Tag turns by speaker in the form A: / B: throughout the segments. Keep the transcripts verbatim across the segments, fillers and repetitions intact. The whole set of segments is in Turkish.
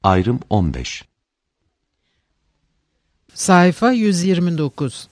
A: Ayrım on beş.
B: Sayfa yüz yirmi dokuz.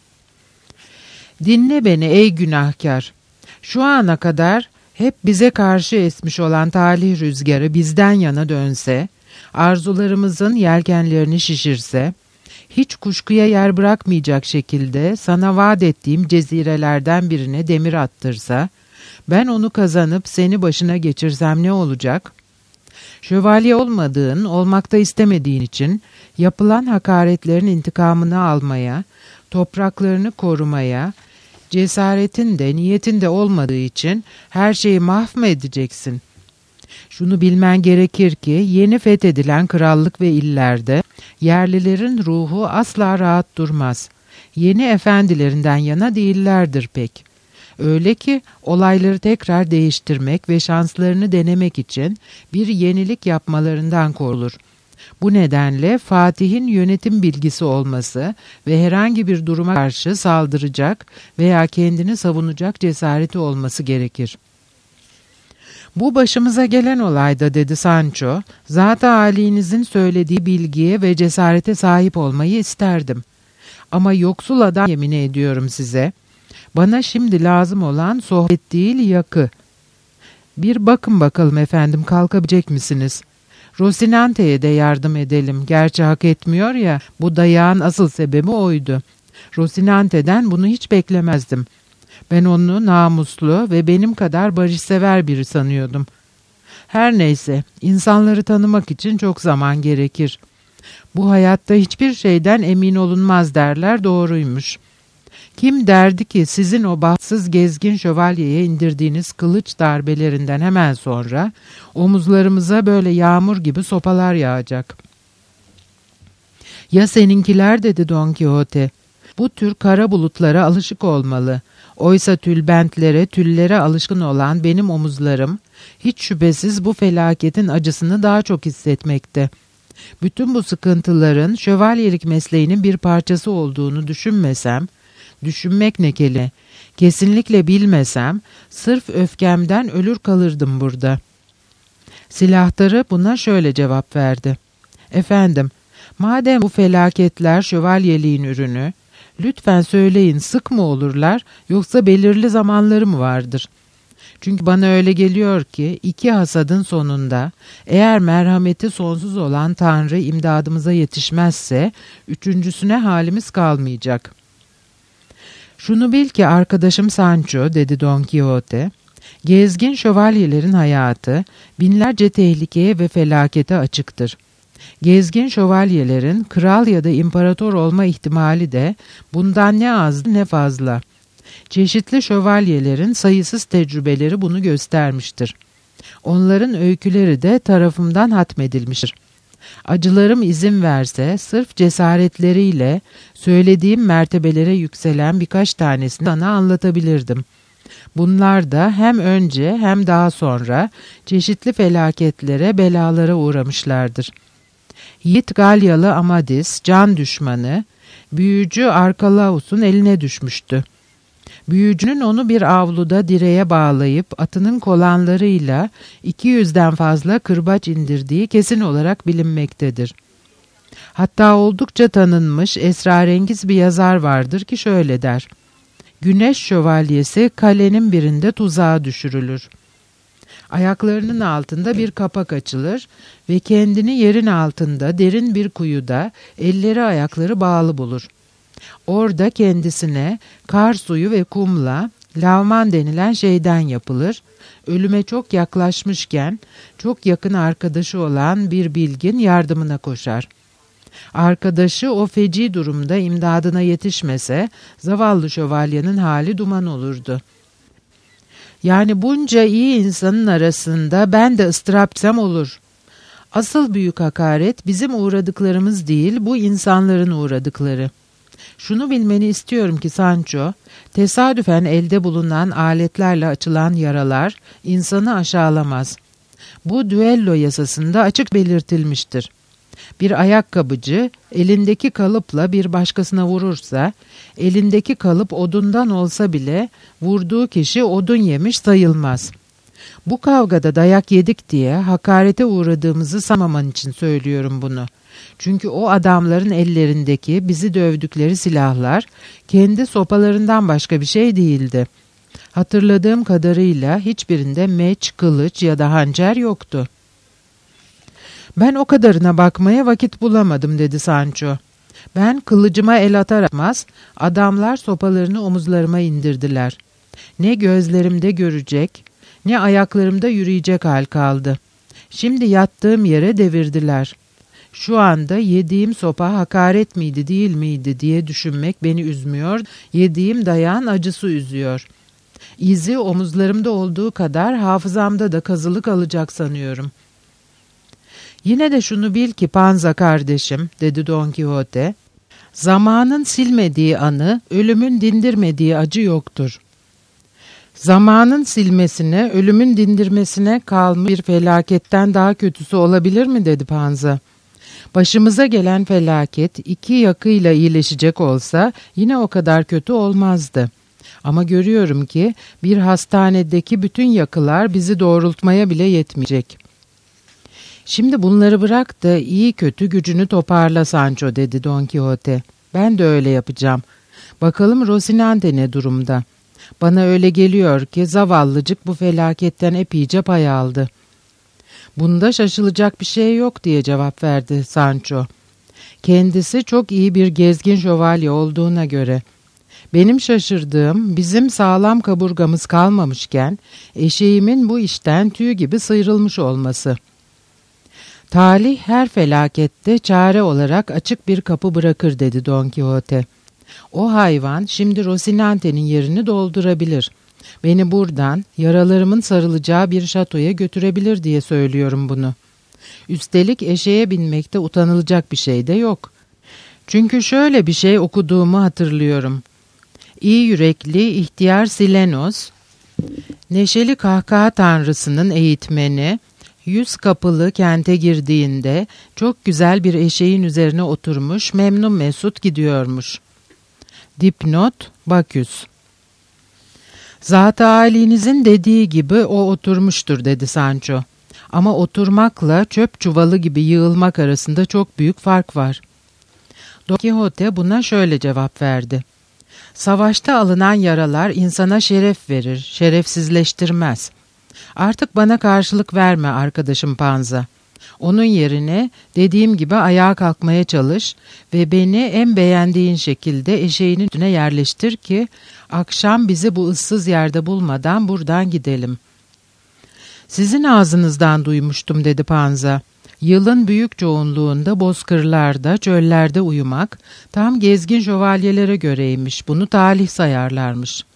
B: Dinle beni ey günahkar. Şu ana kadar hep bize karşı esmiş olan talih rüzgarı bizden yana dönse, arzularımızın yelkenlerini şişirse, hiç kuşkuya yer bırakmayacak şekilde sana vaat ettiğim cezirelerden birine demir attırsa, ben onu kazanıp seni başına geçirsem ne olacak? Şövalye olmadığın, olmakta istemediğin için yapılan hakaretlerin intikamını almaya, topraklarını korumaya, cesaretin de niyetin de olmadığı için her şeyi mahv edeceksin? Şunu bilmen gerekir ki yeni fethedilen krallık ve illerde yerlilerin ruhu asla rahat durmaz. Yeni efendilerinden yana değillerdir pek. Öyle ki olayları tekrar değiştirmek ve şanslarını denemek için bir yenilik yapmalarından korulur. Bu nedenle Fatih'in yönetim bilgisi olması ve herhangi bir duruma karşı saldıracak veya kendini savunacak cesareti olması gerekir. Bu başımıza gelen olayda, dedi Sancho, zat-ı âlinizin söylediği bilgiye ve cesarete sahip olmayı isterdim. Ama yoksul adam, yemin ediyorum size, bana şimdi lazım olan sohbet değil yakı. Bir bakın bakalım efendim, kalkabilecek misiniz? Rosinante'ye de yardım edelim. Gerçi hak etmiyor ya, bu dayağın asıl sebebi oydu. Rosinante'den bunu hiç beklemezdim. Ben onu namuslu ve benim kadar barışsever biri sanıyordum. Her neyse, insanları tanımak için çok zaman gerekir. Bu hayatta hiçbir şeyden emin olunmaz derler, doğruymuş. Kim derdi ki sizin o bahtsız gezgin şövalyeye indirdiğiniz kılıç darbelerinden hemen sonra omuzlarımıza böyle yağmur gibi sopalar yağacak? Ya seninkiler, dedi Don Quixote. Bu tür kara bulutlara alışık olmalı. Oysa tülbentlere, tüllere alışkın olan benim omuzlarım hiç şüphesiz bu felaketin acısını daha çok hissetmekte. Bütün bu sıkıntıların şövalyelik mesleğinin bir parçası olduğunu düşünmesem, düşünmek ne kelime, kesinlikle bilmesem, sırf öfkemden ölür kalırdım burada. Silahtarı buna şöyle cevap verdi. Efendim, madem bu felaketler şövalyeliğin ürünü, lütfen söyleyin, sık mı olurlar yoksa belirli zamanları mı vardır? Çünkü bana öyle geliyor ki iki hasadın sonunda eğer merhameti sonsuz olan Tanrı imdadımıza yetişmezse üçüncüsüne halimiz kalmayacak. Şunu bil ki arkadaşım Sancho, dedi Don Quixote, gezgin şövalyelerin hayatı binlerce tehlikeye ve felakete açıktır. Gezgin şövalyelerin kral ya da imparator olma ihtimali de bundan ne az ne fazla. Çeşitli şövalyelerin sayısız tecrübeleri bunu göstermiştir. Onların öyküleri de tarafımdan hatmedilmiştir. Acılarım izin verse sırf cesaretleriyle söylediğim mertebelere yükselen birkaç tanesini sana anlatabilirdim. Bunlar da hem önce hem daha sonra çeşitli felaketlere, belalara uğramışlardır. Yiğit Galyalı Amadis, can düşmanı, büyücü Arkelaus'un eline düşmüştü. Büyücünün onu bir avluda direğe bağlayıp atının kolanlarıyla iki yüzden fazla kırbaç indirdiği kesin olarak bilinmektedir. Hatta oldukça tanınmış esrarengiz bir yazar vardır ki şöyle der: Güneş şövalyesi kalenin birinde tuzağa düşürülür. Ayaklarının altında bir kapak açılır ve kendini yerin altında derin bir kuyuda elleri ayakları bağlı bulur. Orada kendisine kar suyu ve kumla lavman denilen şeyden yapılır. Ölüme çok yaklaşmışken çok yakın arkadaşı olan bir bilgin yardımına koşar. Arkadaşı o feci durumda imdadına yetişmese zavallı şövalyenin hali duman olurdu. Yani bunca iyi insanın arasında ben de ıstırapsam olur. Asıl büyük hakaret bizim uğradıklarımız değil, bu insanların uğradıkları. Şunu bilmeni istiyorum ki Sancho, tesadüfen elde bulunan aletlerle açılan yaralar insanı aşağılamaz. Bu düello yasasında açık belirtilmiştir. Bir ayakkabıcı elindeki kalıpla bir başkasına vurursa, elindeki kalıp odundan olsa bile vurduğu kişi odun yemiş sayılmaz. Bu kavgada dayak yedik diye hakarete uğradığımızı sanmaman için söylüyorum bunu. Çünkü o adamların ellerindeki bizi dövdükleri silahlar kendi sopalarından başka bir şey değildi. Hatırladığım kadarıyla hiçbirinde meç, kılıç ya da hançer yoktu. Ben o kadarına bakmaya vakit bulamadım dedi Sancho. Ben kılıcıma el atar atmaz adamlar sopalarını omuzlarıma indirdiler. Ne gözlerimde görecek ne ayaklarımda yürüyecek hal kaldı. Şimdi yattığım yere devirdiler. Şu anda yediğim sopa hakaret miydi değil miydi diye düşünmek beni üzmüyor, yediğim dayağın acısı üzüyor. İzi omuzlarımda olduğu kadar hafızamda da kazılı kalacak sanıyorum. Yine de şunu bil ki Panza kardeşim, dedi Don Quixote, zamanın silmediği anı, ölümün dindirmediği acı yoktur. Zamanın silmesine, ölümün dindirmesine kalmış bir felaketten daha kötüsü olabilir mi, dedi Panza. Başımıza gelen felaket iki yakıyla iyileşecek olsa yine o kadar kötü olmazdı. Ama görüyorum ki bir hastanedeki bütün yakılar bizi doğrultmaya bile yetmeyecek. Şimdi bunları bırak da iyi kötü gücünü toparla Sancho, dedi Don Quixote. Ben de öyle yapacağım. Bakalım Rocinante ne durumda? Bana öyle geliyor ki zavallıcık bu felaketten epeyce pay aldı. Bunda şaşılacak bir şey yok diye cevap verdi Sancho. Kendisi çok iyi bir gezgin şövalye olduğuna göre. Benim şaşırdığım bizim sağlam kaburgamız kalmamışken eşeğimin bu işten tüy gibi sıyrılmış olması. Talih her felakette çare olarak açık bir kapı bırakır, dedi Don Quixote. O hayvan şimdi Rocinante'nin yerini doldurabilir. Beni buradan yaralarımın sarılacağı bir şatoya götürebilir diye söylüyorum bunu. Üstelik eşeğe binmekte utanılacak bir şey de yok. Çünkü şöyle bir şey okuduğumu hatırlıyorum. İyi yürekli ihtiyar Silenos, neşeli kahkaha tanrısının eğitmeni, yüz kapılı kente girdiğinde çok güzel bir eşeğin üzerine oturmuş memnun mesut gidiyormuş. Dipnot Baküs. Zat-ı âlinizin dediği gibi o oturmuştur, dedi Sancho. Ama oturmakla çöp çuvalı gibi yığılmak arasında çok büyük fark var. Don Quixote buna şöyle cevap verdi. Savaşta alınan yaralar insana şeref verir, şerefsizleştirmez. Artık bana karşılık verme arkadaşım Panza. Onun yerine dediğim gibi ayağa kalkmaya çalış ve beni en beğendiğin şekilde eşeğinin üstüne yerleştir ki akşam bizi bu ıssız yerde bulmadan buradan gidelim. Sizin ağzınızdan duymuştum, dedi Panza. Yılın büyük çoğunluğunda bozkırlarda, çöllerde uyumak tam gezgin şövalyelere göreymiş, bunu talih sayarlarmış.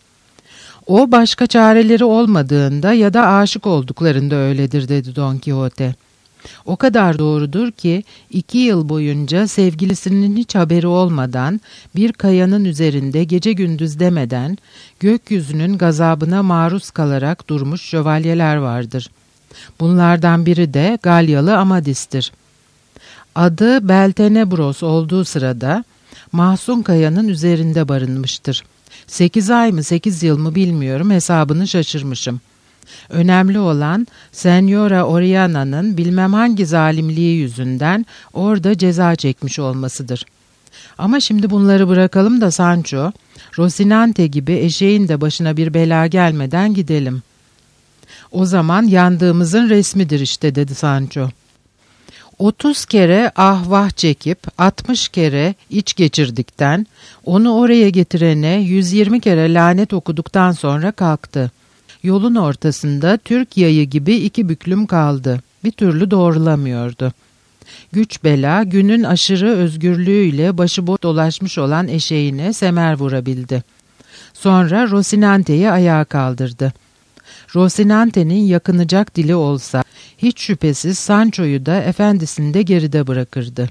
B: O başka çareleri olmadığında ya da aşık olduklarında öyledir, dedi Don Quixote. O kadar doğrudur ki iki yıl boyunca sevgilisinin hiç haberi olmadan bir kayanın üzerinde gece gündüz demeden gökyüzünün gazabına maruz kalarak durmuş şövalyeler vardır. Bunlardan biri de Galyalı Amadis'tir. Adı Beltenebros olduğu sırada Mahzun Kaya'nın üzerinde barınmıştır. Sekiz ay mı sekiz yıl mı bilmiyorum, hesabını şaşırmışım. Önemli olan Senyora Oriana'nın bilmem hangi zalimliği yüzünden orada ceza çekmiş olmasıdır. Ama şimdi bunları bırakalım da Sancho, Rocinante gibi eşeğin de başına bir bela gelmeden gidelim. O zaman yandığımızın resmidir işte, dedi Sancho. Otuz kere ah vah çekip altmış kere iç geçirdikten, onu oraya getirene yüz yirmi kere lanet okuduktan sonra kalktı. Yolun ortasında Türk yayı gibi iki büklüm kaldı. Bir türlü doğrulamıyordu. Güç bela günün aşırı özgürlüğüyle başıboş dolaşmış olan eşeğine semer vurabildi. Sonra Rocinante'yi ayağa kaldırdı. Rocinante'nin yakınacak dili olsa hiç şüphesiz Sancho'yu da efendisini de geride bırakırdı.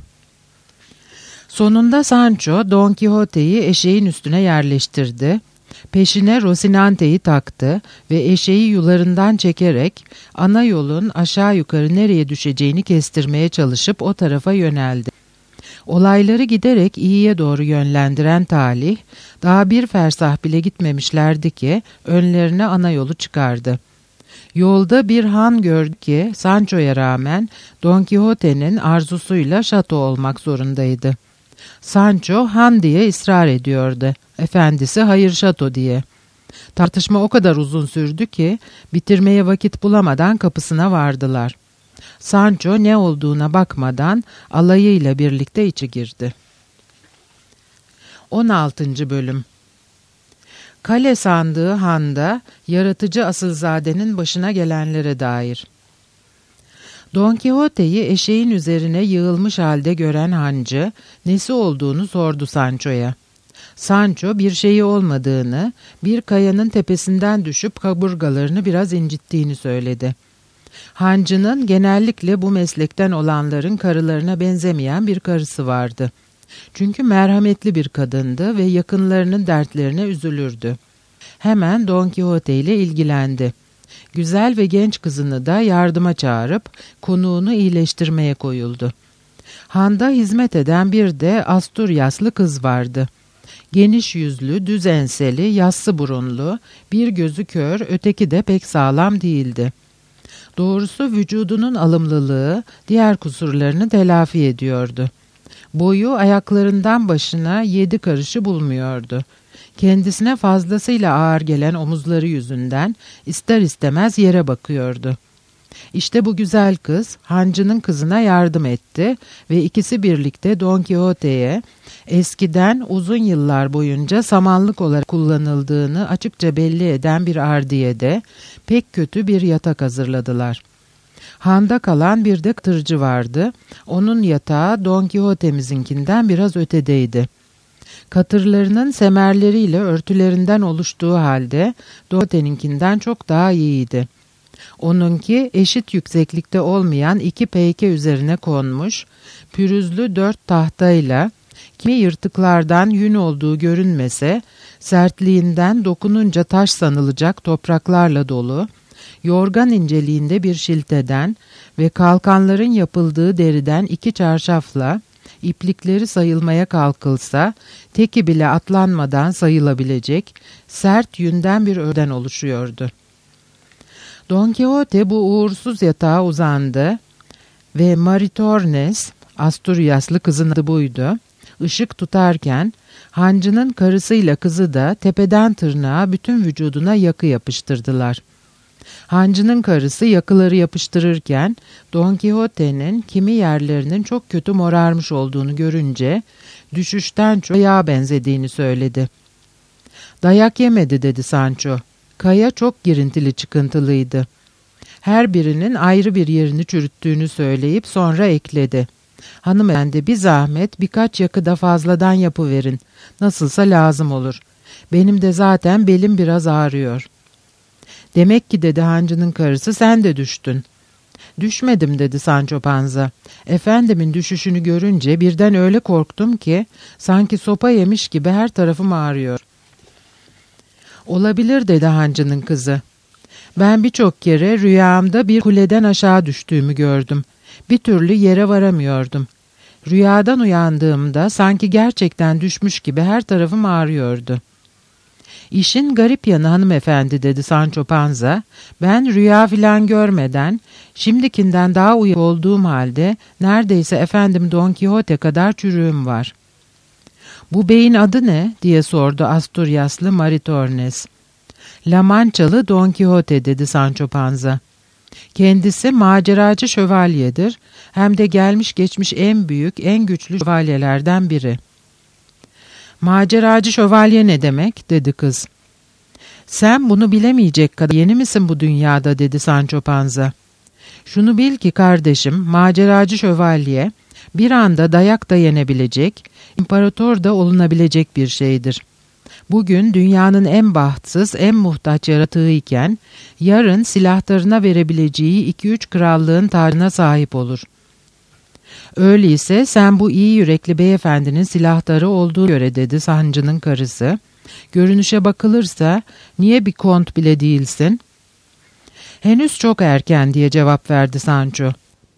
B: Sonunda Sancho Don Quixote'yi eşeğin üstüne yerleştirdi. Peşine Rocinante'yi taktı ve eşeği yularından çekerek ana yolun aşağı yukarı nereye düşeceğini kestirmeye çalışıp o tarafa yöneldi. Olayları giderek iyiye doğru yönlendiren talih, daha bir fersah bile gitmemişlerdi ki önlerine ana yolu çıkardı. Yolda bir han gördü ki Sancho'ya rağmen Don Quixote'nin arzusuyla şato olmak zorundaydı. Sancho han diye ısrar ediyordu. Efendisi hayır şato diye. Tartışma o kadar uzun sürdü ki bitirmeye vakit bulamadan kapısına vardılar. Sancho ne olduğuna bakmadan alayıyla birlikte içi girdi. on altıncı Bölüm. Kale sandığı handa yaratıcı Asılzade'nin başına gelenlere dair. Don Quixote'yi eşeğin üzerine yığılmış halde gören hancı nesi olduğunu sordu Sancho'ya. Sancho bir şeyi olmadığını, bir kayanın tepesinden düşüp kaburgalarını biraz incittiğini söyledi. Hancının genellikle bu meslekten olanların karılarına benzemeyen bir karısı vardı. Çünkü merhametli bir kadındı ve yakınlarının dertlerine üzülürdü. Hemen Don Quixote ile ilgilendi. Güzel ve genç kızını da yardıma çağırıp konuğunu iyileştirmeye koyuldu. Handa hizmet eden bir de Asturyaslı kız vardı. Geniş yüzlü, düz enseli, yassı burunlu, bir gözü kör, öteki de pek sağlam değildi. Doğrusu vücudunun alımlılığı diğer kusurlarını telafi ediyordu. Boyu ayaklarından başına yedi karışı bulmuyordu. Kendisine fazlasıyla ağır gelen omuzları yüzünden ister istemez yere bakıyordu. İşte bu güzel kız hancının kızına yardım etti ve ikisi birlikte Don Quixote'ye eskiden uzun yıllar boyunca samanlık olarak kullanıldığını açıkça belli eden bir ardiyede pek kötü bir yatak hazırladılar. Handa kalan bir de tırcı vardı. Onun yatağı Don Quixote'mizinkinden biraz ötedeydi. Katırlarının semerleriyle örtülerinden oluştuğu halde Don Quixote'ninkinden çok daha iyiydi. Onunki eşit yükseklikte olmayan iki peyke üzerine konmuş, pürüzlü dört tahtayla, kimi yırtıklardan yün olduğu görünmese, sertliğinden dokununca taş sanılacak topraklarla dolu, yorgan inceliğinde bir şilteden ve kalkanların yapıldığı deriden iki çarşafla, iplikleri sayılmaya kalkılsa, teki bile atlanmadan sayılabilecek, sert yünden bir örden oluşuyordu. Don Quixote bu uğursuz yatağa uzandı ve Maritornes, Asturyaslı kızın adı buydu, ışık tutarken hancının karısıyla kızı da tepeden tırnağa bütün vücuduna yakı yapıştırdılar. Hancının karısı yakıları yapıştırırken Don Quixote'nin kimi yerlerinin çok kötü morarmış olduğunu görünce düşüşten çok dayağa benzediğini söyledi. "Dayak yemedi," dedi Sancho. Kaya çok girintili çıkıntılıydı. Her birinin ayrı bir yerini çürüttüğünü söyleyip sonra ekledi. "Hanımefendi bir zahmet birkaç yakı da fazladan yapıverin. Nasılsa lazım olur. Benim de zaten belim biraz ağrıyor." "Demek ki," dedi hancının karısı, "sen de düştün." "Düşmedim," dedi Sancho Panza. "Efendimin düşüşünü görünce birden öyle korktum ki sanki sopa yemiş gibi her tarafım ağrıyor." "Olabilir," dedi hancının kızı. "Ben birçok kere rüyamda bir kuleden aşağı düştüğümü gördüm. Bir türlü yere varamıyordum. Rüyadan uyandığımda sanki gerçekten düşmüş gibi her tarafım ağrıyordu." "İşin garip yanı hanımefendi," dedi Sancho Panza, "ben rüya filan görmeden, şimdikinden daha uyanık olduğum halde neredeyse efendim Don Quixote kadar çürüğüm var." "Bu beyin adı ne?" diye sordu Asturyaslı Maritornes. "La Manchalı Don Quixote," dedi Sancho Panza. "Kendisi maceracı şövalyedir, hem de gelmiş geçmiş en büyük, en güçlü şövalyelerden biri." "Maceracı şövalye ne demek?" dedi kız. "Sen bunu bilemeyecek kadar yeni misin bu dünyada?" dedi Sancho Panza. "Şunu bil ki kardeşim, maceracı şövalye bir anda dayak da yenebilecek, imparator da olunabilecek bir şeydir. Bugün dünyanın en bahtsız, en muhtaç yaratığı iken, yarın silahlarına verebileceği iki üç krallığın tacına sahip olur. Öyleyse sen bu iyi yürekli beyefendinin silahları olduğu göre," dedi hancının karısı, "görünüşe bakılırsa niye bir kont bile değilsin?" "Henüz çok erken," diye cevap verdi Sancho.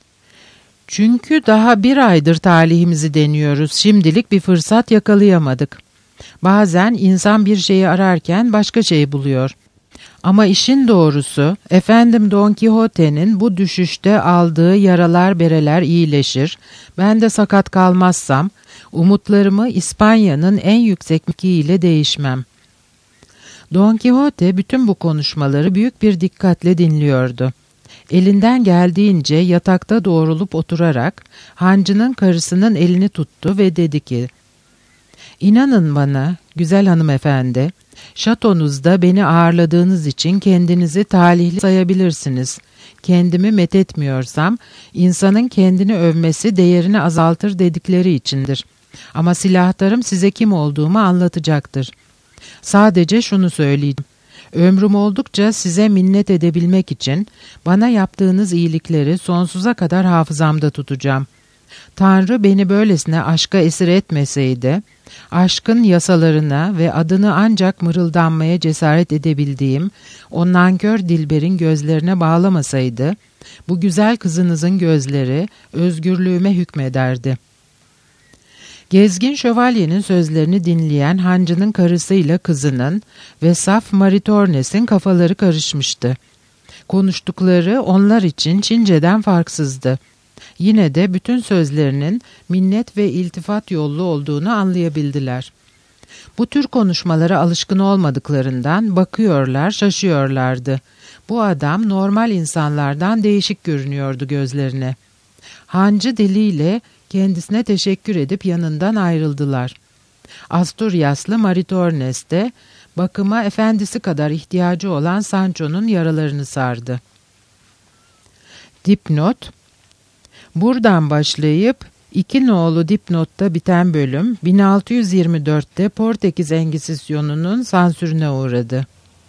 B: "Çünkü daha bir aydır talihimizi deniyoruz, şimdilik bir fırsat yakalayamadık. Bazen insan bir şeyi ararken başka şeyi buluyor. Ama işin doğrusu, efendim Don Quixote'nin bu düşüşte aldığı yaralar bereler iyileşir, ben de sakat kalmazsam, umutlarımı İspanya'nın en yüksek mevkiiyle değişmem. Don Quixote bütün bu konuşmaları büyük bir dikkatle dinliyordu. Elinden geldiğince yatakta doğrulup oturarak hancının karısının elini tuttu ve dedi ki, "İnanın bana, güzel hanımefendi, şatonuzda beni ağırladığınız için kendinizi talihli sayabilirsiniz. Kendimi methetmiyorsam, insanın kendini övmesi değerini azaltır dedikleri içindir. Ama silahlarım size kim olduğumu anlatacaktır. Sadece şunu söyleyeyim. Ömrüm oldukça size minnet edebilmek için bana yaptığınız iyilikleri sonsuza kadar hafızamda tutacağım. Tanrı beni böylesine aşka esir etmeseydi, aşkın yasalarına ve adını ancak mırıldanmaya cesaret edebildiğim o nankör Dilber'in gözlerine bağlamasaydı, bu güzel kızınızın gözleri özgürlüğüme hükmederdi." Gezgin şövalyenin sözlerini dinleyen hancının karısıyla kızının ve saf Maritornes'in kafaları karışmıştı. Konuştukları onlar için Çince'den farksızdı. Yine de bütün sözlerinin minnet ve iltifat yollu olduğunu anlayabildiler. Bu tür konuşmalara alışkın olmadıklarından bakıyorlar, şaşıyorlardı. Bu adam normal insanlardan değişik görünüyordu gözlerine. Hancı diliyle kendisine teşekkür edip yanından ayrıldılar. Asturyaslı Maritornes de bakıma efendisi kadar ihtiyacı olan Sancho'nun yaralarını sardı. Dipnot: Buradan başlayıp iki nolu dipnotta biten bölüm bin altı yüz yirmi dörtte Portekiz Engizisyonunun sansürüne uğradı.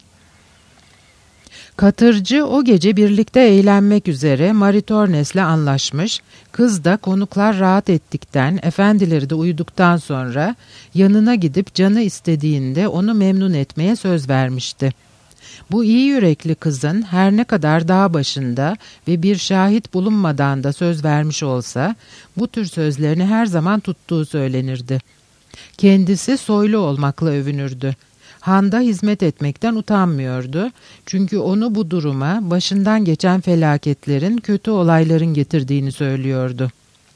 B: Katırcı o gece birlikte eğlenmek üzere Maritornes'le anlaşmış, kız da konuklar rahat ettikten, efendileri de uyuduktan sonra yanına gidip canı istediğinde onu memnun etmeye söz vermişti. Bu iyi yürekli kızın her ne kadar dağ başında ve bir şahit bulunmadan da söz vermiş olsa, bu tür sözlerini her zaman tuttuğu söylenirdi. Kendisi soylu olmakla övünürdü. Handa hizmet etmekten utanmıyordu. Çünkü onu bu duruma başından geçen felaketlerin, kötü olayların getirdiğini söylüyordu.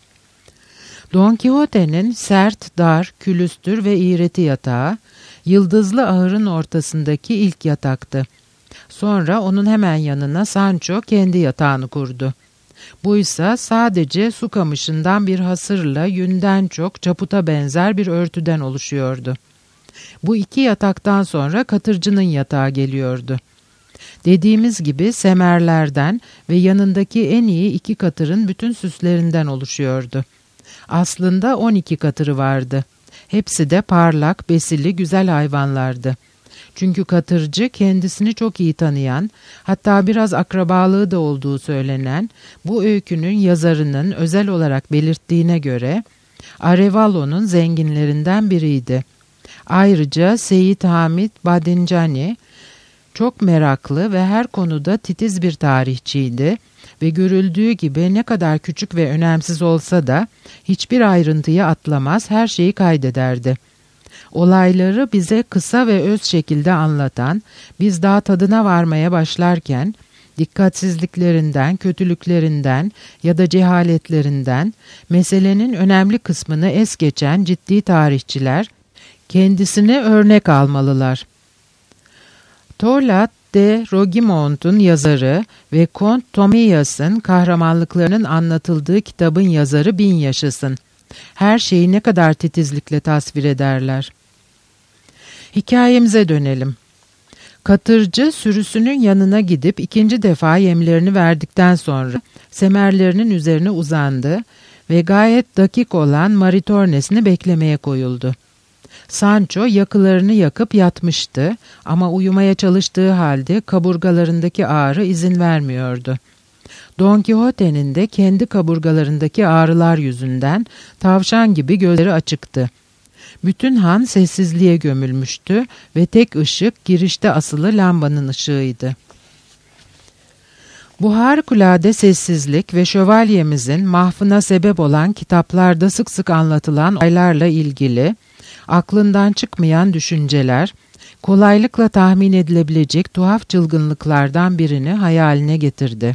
B: Don Quixote'nin sert, dar, külüstür ve iğreti yatağı, yıldızlı ahırın ortasındaki ilk yataktı. Sonra onun hemen yanına Sancho kendi yatağını kurdu. Buysa sadece su kamışından bir hasırla yünden çok çaputa benzer bir örtüden oluşuyordu. Bu iki yataktan sonra katırcının yatağı geliyordu. Dediğimiz gibi semerlerden ve yanındaki en iyi iki katırın bütün süslerinden oluşuyordu. Aslında on iki katırı vardı. Hepsi de parlak, besili, güzel hayvanlardı. Çünkü katırcı kendisini çok iyi tanıyan, hatta biraz akrabalığı da olduğu söylenen bu öykünün yazarının özel olarak belirttiğine göre Arevalo'nun zenginlerinden biriydi. Ayrıca Seyit Hamid Badincani çok meraklı ve her konuda titiz bir tarihçiydi ve görüldüğü gibi ne kadar küçük ve önemsiz olsa da hiçbir ayrıntıyı atlamaz, her şeyi kaydederdi. Olayları bize kısa ve öz şekilde anlatan, biz daha tadına varmaya başlarken, dikkatsizliklerinden, kötülüklerinden ya da cehaletlerinden, meselenin önemli kısmını es geçen ciddi tarihçiler, kendisine örnek almalılar. Tolat de Rogimont'un yazarı ve Kont Tomillas'ın kahramanlıklarının anlatıldığı kitabın yazarı bin yaşasın. Her şeyi ne kadar titizlikle tasvir ederler. Hikayemize dönelim. Katırcı sürüsünün yanına gidip ikinci defa yemlerini verdikten sonra semerlerinin üzerine uzandı ve gayet dakik olan Maritornes'ini beklemeye koyuldu. Sancho yakılarını yakıp yatmıştı ama uyumaya çalıştığı halde kaburgalarındaki ağrı izin vermiyordu. Don Quixote'nin de kendi kaburgalarındaki ağrılar yüzünden tavşan gibi gözleri açıktı. Bütün han sessizliğe gömülmüştü ve tek ışık girişte asılı lambanın ışığıydı. Bu harikulade sessizlik ve şövalyemizin mahfına sebep olan kitaplarda sık sık anlatılan olaylarla ilgili aklından çıkmayan düşünceler, kolaylıkla tahmin edilebilecek tuhaf çılgınlıklardan birini hayaline getirdi.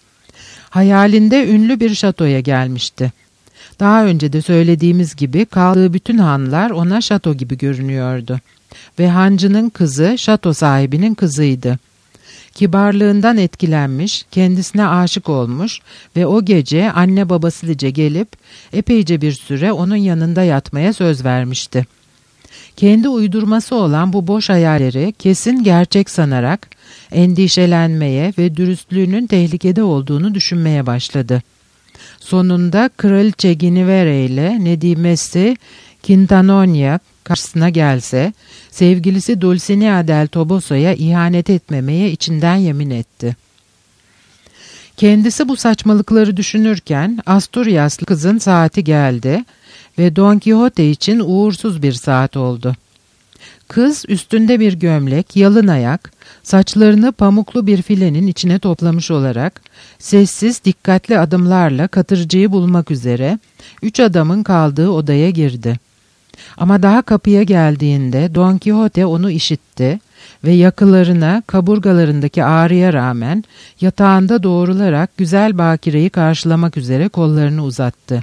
B: Hayalinde ünlü bir şatoya gelmişti. Daha önce de söylediğimiz gibi kaldığı bütün hanlar ona şato gibi görünüyordu. Ve hancının kızı şato sahibinin kızıydı. Kibarlığından etkilenmiş, kendisine aşık olmuş ve o gece anne babasıca gelip epeyce bir süre onun yanında yatmaya söz vermişti. Kendi uydurması olan bu boş hayalleri kesin gerçek sanarak endişelenmeye ve dürüstlüğünün tehlikede olduğunu düşünmeye başladı. Sonunda Kraliçe Ginevere ile Nedimesi Quintanonia karşısına gelse, sevgilisi Dulcinea del Toboso'ya ihanet etmemeye içinden yemin etti. Kendisi bu saçmalıkları düşünürken Asturiaslı kızın saati geldi ve Don Quixote için uğursuz bir saat oldu. Kız üstünde bir gömlek, yalın ayak, saçlarını pamuklu bir filenin içine toplamış olarak sessiz, dikkatli adımlarla katırcıyı bulmak üzere üç adamın kaldığı odaya girdi. Ama daha kapıya geldiğinde Don Quixote onu işitti ve yakılarına, kaburgalarındaki ağrıya rağmen yatağında doğrularak güzel bakireyi karşılamak üzere kollarını uzattı.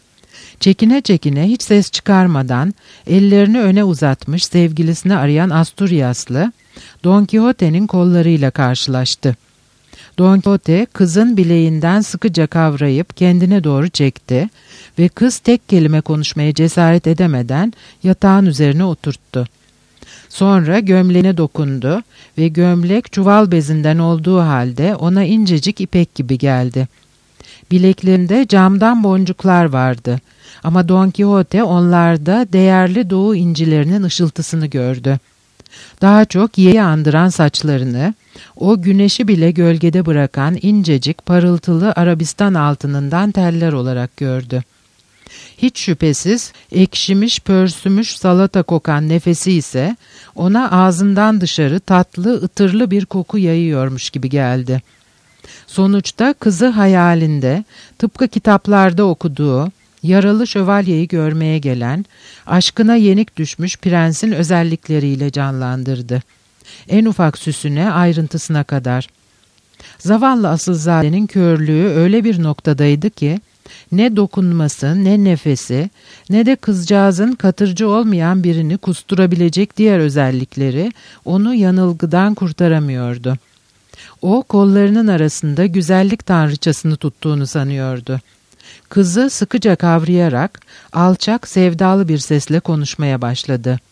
B: Çekine çekine hiç ses çıkarmadan ellerini öne uzatmış sevgilisini arayan Asturiaslı Don Quixote'nin kollarıyla karşılaştı. Don Quixote kızın bileğinden sıkıca kavrayıp kendine doğru çekti ve kız tek kelime konuşmaya cesaret edemeden yatağın üzerine oturttu. Sonra gömleğine dokundu ve gömlek çuval bezinden olduğu halde ona incecik ipek gibi geldi. Bileklerinde camdan boncuklar vardı ama Don Quixote onlarda değerli doğu incilerinin ışıltısını gördü. Daha çok yeği andıran saçlarını, o güneşi bile gölgede bırakan incecik parıltılı Arabistan altınından teller olarak gördü. Hiç şüphesiz ekşimiş pörsümüş salata kokan nefesi ise ona ağzından dışarı tatlı ıtırlı bir koku yayıyormuş gibi geldi. Sonuçta kızı hayalinde tıpkı kitaplarda okuduğu yaralı şövalyeyi görmeye gelen, aşkına yenik düşmüş prensin özellikleriyle canlandırdı. En ufak süsüne, ayrıntısına kadar. Zavallı aslzadenin körlüğü öyle bir noktadaydı ki, ne dokunması, ne nefesi, ne de kızcağızın katırcı olmayan birini kusturabilecek diğer özellikleri onu yanılgıdan kurtaramıyordu. O, kollarının arasında güzellik tanrıçasını tuttuğunu sanıyordu. Kızı sıkıca kavrayarak alçak, sevdalı bir sesle konuşmaya başladı.